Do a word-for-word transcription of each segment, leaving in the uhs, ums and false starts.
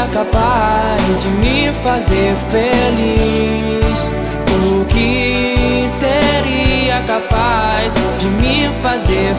capaz de me fazer feliz? O que seria capaz de me fazer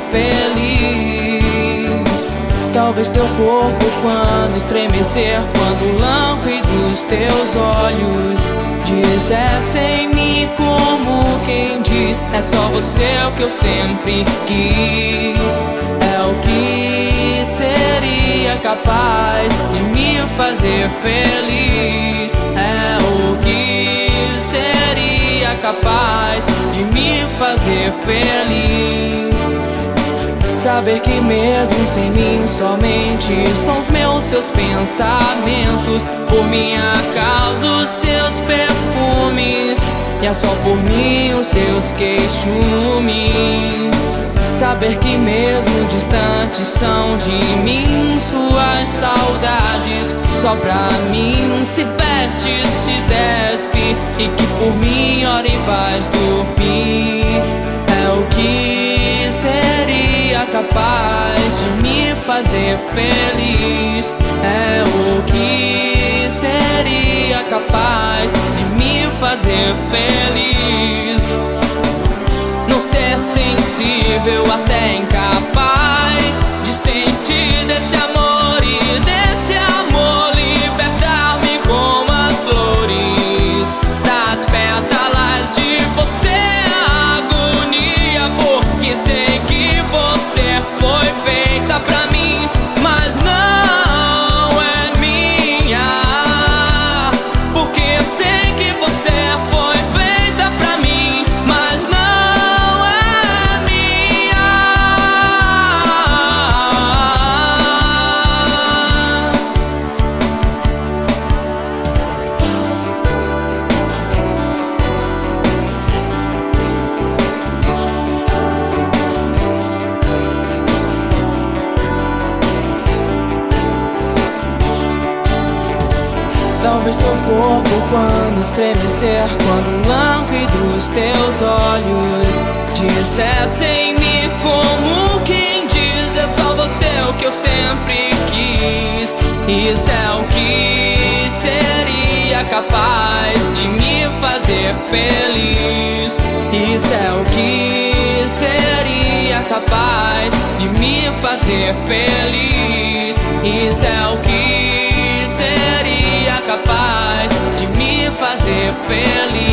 feliz? Talvez teu corpo quando estremecer, quando o lâmpada dos teus olhos dissessem-me como quem diz: é só você o que eu sempre quis. É o que seria capaz de me fazer feliz. É o que seria capaz de me fazer feliz. Saber que mesmo sem mim somente são os meus, seus pensamentos, por minha causa os seus perfumes, e é só por mim os seus queixumes. Saber que mesmo distantes são de mim suas saudades, só pra mim se veste, se despe, e que por mim ora e vais dormir. É o que seria capaz de me fazer feliz. É o que seria capaz de me fazer feliz. Não ser sensível, até incapaz de sentir desse amor, e desse amor libertar-me como as flores das pétalas de você. A agonia, porque sei que você foi feita pra mim, mas não é minha. Porque eu sei que você foi feita pra mim, mas não talvez teu corpo quando estremecer, quando o lâmpada dos teus olhos dissessem-me como quem diz: é só você o que eu sempre quis. Isso é o que seria capaz de me fazer feliz. Isso é o que seria capaz de me fazer feliz. Isso é o que seria capaz de me fazer feliz.